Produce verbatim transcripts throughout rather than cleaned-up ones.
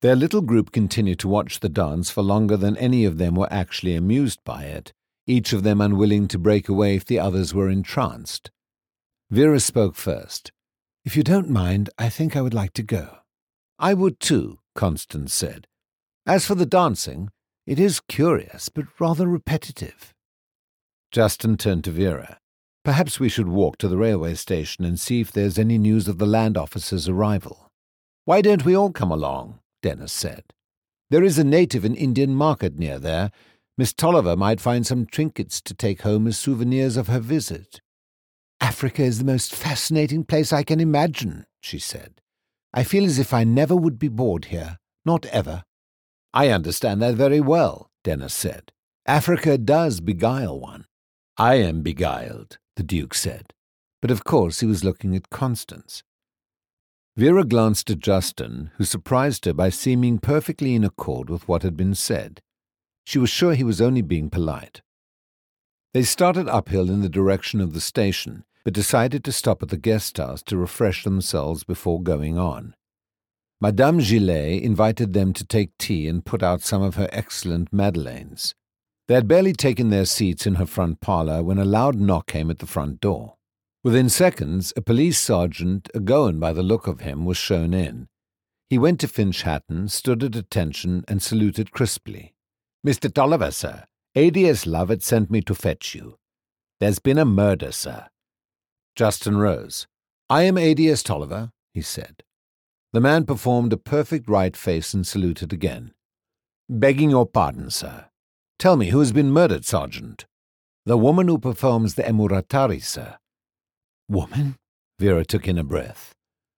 Their little group continued to watch the dance for longer than any of them were actually amused by it, each of them unwilling to break away if the others were entranced. Vera spoke first. "If you don't mind, I think I would like to go." "I would too," Constance said. "As for the dancing, it is curious, but rather repetitive." Justin turned to Vera. "Perhaps we should walk to the railway station and see if there's any news of the land officer's arrival." "Why don't we all come along?" Dennis said. "There is a native and Indian market near there. Miss Tolliver might find some trinkets to take home as souvenirs of her visit." "Africa is the most fascinating place I can imagine," she said. "I feel as if I never would be bored here, not ever." "I understand that very well," Dennis said. "Africa does beguile one." "I am beguiled," the Duke said. But of course he was looking at Constance. Vera glanced at Justin, who surprised her by seeming perfectly in accord with what had been said. She was sure he was only being polite. They started uphill in the direction of the station, but decided to stop at the guest house to refresh themselves before going on. Madame Gillet invited them to take tea and put out some of her excellent madeleines. They had barely taken their seats in her front parlour when a loud knock came at the front door. Within seconds, a police sergeant, a Goan by the look of him, was shown in. He went to Finch Hatton, stood at attention, and saluted crisply. "Mister Tolliver, sir. A D S Lovett sent me to fetch you. There's been a murder, sir." Justin rose. "I am A D S Tolliver," he said. The man performed a perfect right face and saluted again. "Begging your pardon, sir. Tell me, who has been murdered, Sergeant?" "The woman who performs the Emuratari, sir." "Woman?" Vera took in a breath.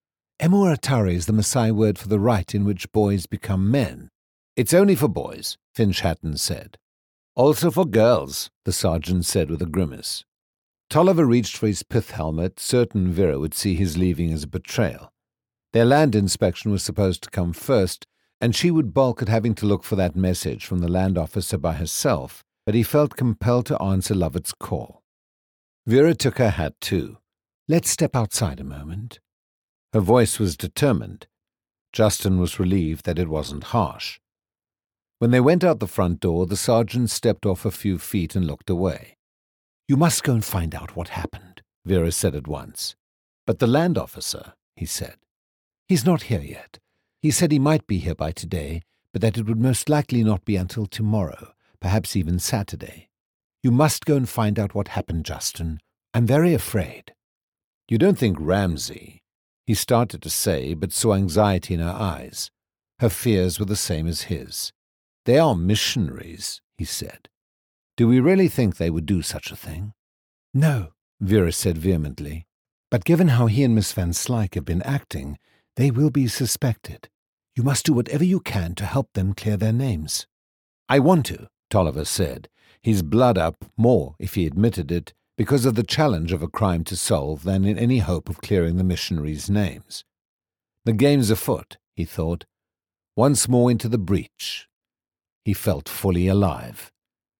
Emuratari is the Maasai word for the rite in which boys become men. "It's only for boys," Finch Hatton said. "Also for girls," the sergeant said with a grimace. Tolliver reached for his pith helmet, certain Vera would see his leaving as a betrayal. Their land inspection was supposed to come first, and she would balk at having to look for that message from the land officer by herself, but he felt compelled to answer Lovett's call. Vera took her hat too. "Let's step outside a moment." Her voice was determined. Justin was relieved that it wasn't harsh. When they went out the front door, the sergeant stepped off a few feet and looked away. "You must go and find out what happened," Vera said at once. "But the land officer," he said. "He's not here yet. He said he might be here by today, but that it would most likely not be until tomorrow, perhaps even Saturday. You must go and find out what happened, Justin. I'm very afraid." "You don't think Ramsay—" He started to say, but saw anxiety in her eyes. Her fears were the same as his. "They are missionaries," he said. "Do we really think they would do such a thing?" "No," Vera said vehemently. "But given how he and Miss Van Slyke have been acting, they will be suspected. You must do whatever you can to help them clear their names." "I want to," Tolliver said, his blood up more, if he admitted it, because of the challenge of a crime to solve than in any hope of clearing the missionaries' names. The game's afoot, he thought. Once more into the breach. He felt fully alive.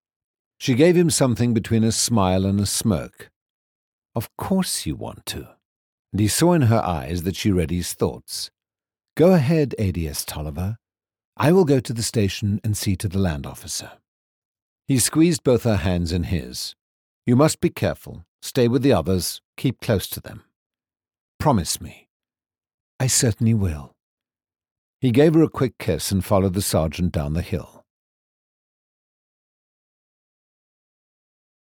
She gave him something between a smile and a smirk. "Of course you want to." And he saw in her eyes that she read his thoughts. "Go ahead, A D S Tolliver. I will go to the station and see to the land officer." He squeezed both her hands in his. "You must be careful. Stay with the others. Keep close to them. Promise me." "I certainly will." He gave her a quick kiss and followed the sergeant down the hill.